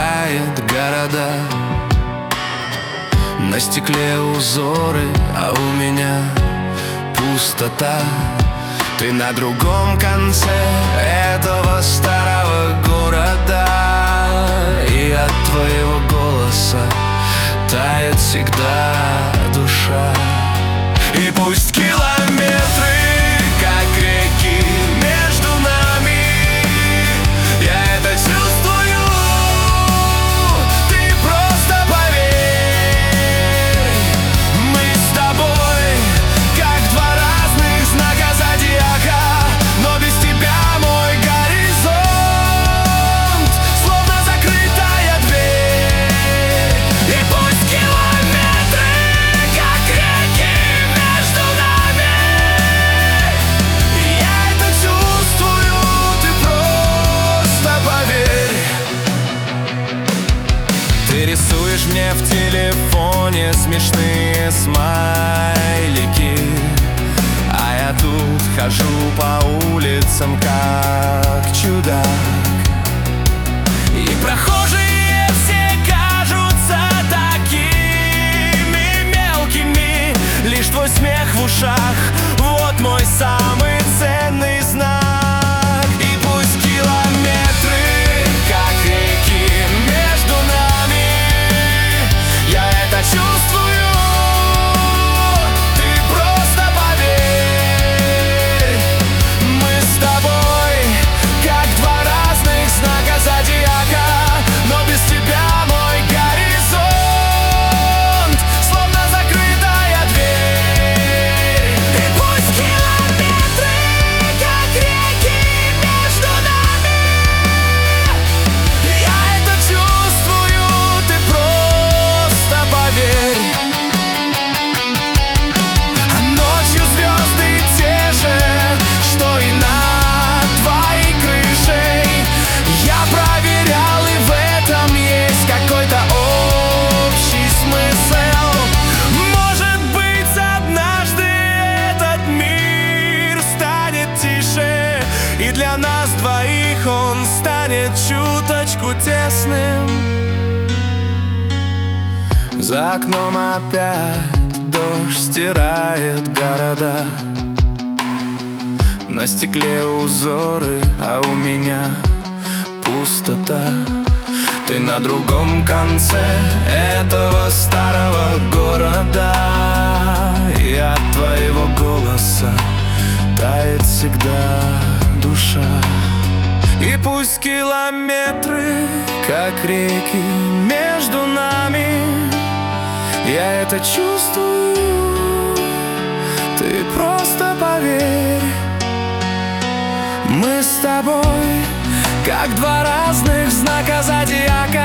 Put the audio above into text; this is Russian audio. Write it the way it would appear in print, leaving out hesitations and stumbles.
стирает города. На стекле узоры, а у меня пустота. Ты на другом конце этого старого города, и от твоего голоса тает всегда душа. И пусть километры, как реки, между нами, я это чувствую, ты просто поверь. Мы с тобой, как два разных знака зодиака, но без тебя мой горизонт словно закрытая дверь. И пусть километры, как реки, между нами, я это чувствую, ты просто поверь. Ты рисуешь мне в телефоне смешные смайлики, а я тут хожу по улицам как чудак. И прохожие все кажутся такими мелкими, лишь твой смех в ушах — вот мой самый ценный знак. И пусть километры, как реки, между нами, я это чувствую, ты просто поверь. Мы с тобой, как два разных знака зодиака, но без тебя мой горизонт словно закрытая дверь. И пусть километры, как реки, между нами, я это чувствую, ты просто поверь. А ночью звезды те же, что и над твоей крышей. Я проверял, и в этом есть какой-то общий смысл. Может быть, однажды этот мир станет тише, и для нас двоих он станет чуточку тесным. За окном опять дождь стирает города. На стекле узоры, а у меня пустота. Ты на другом конце этого старого города, и от твоего голоса тает всегда душа. И пусть километры, как реки, между нами, я это чувствую, ты просто поверь. Мы с тобой, как два разных знака зодиака,